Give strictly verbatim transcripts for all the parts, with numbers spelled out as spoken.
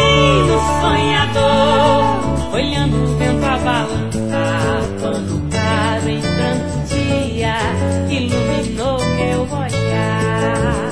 menino sonhador, olhando o vento abalançar, quando o claro entrando dia iluminou meu olhar.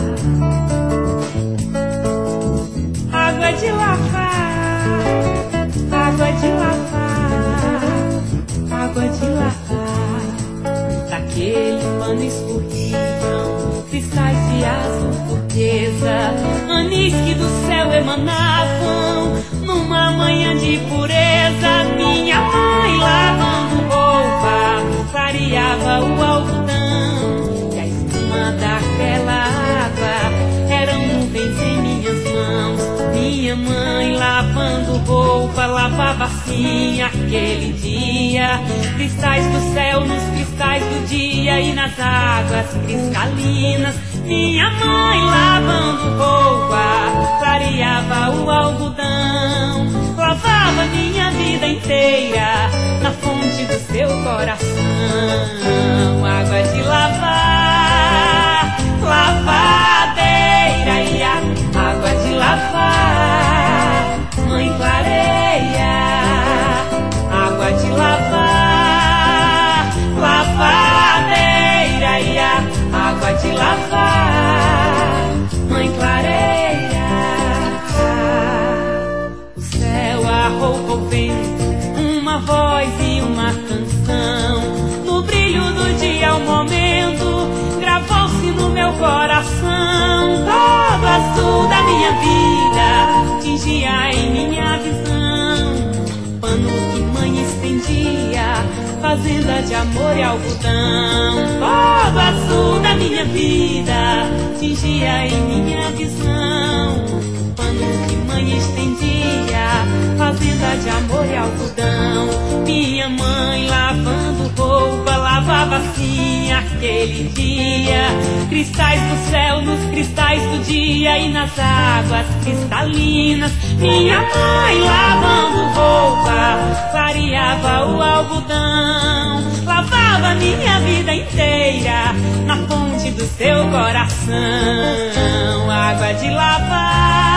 Água de lavar, água de lavar, água de lavar, daquele pano escorriam cristais de azul turquesa, anis que do céu emanavam numa manhã de pureza. Minha mãe lavando roupa clareava o algodão, e a espuma daquela água eram nuvens em minhas mãos. Minha mãe lavando roupa lavava assim aquele dia, cristais do céu nos cristais do dia e nas águas cristalinas. Minha mãe lavando roupa clareava o algodão, lavava minha vida inteira na fonte do seu coração. Água de lavar, lavadeira, ia, água de lavar, mãe clareia, água de lavar, lavadeira, ia, água de lavar, mãe clareia. O céu, a roupa, o vento, uma voz e uma canção, no brilho do dia o momento gravou-se no meu coração. Todo azul da minha vida tingia em minha visão, pano que mãe estendia, fazenda de amor e algodão. Todo azul da minha vida tingia em minha visão, pano que mãe estendia, fazenda de amor e algodão. Minha mãe lavando roupa lavava assim aquele dia, cristais do céu nos cristais do dia e nas águas cristalinas. Minha mãe lavando roupa clareava o algodão, lavava minha vida inteira na fonte do seu coração. Água de lavar,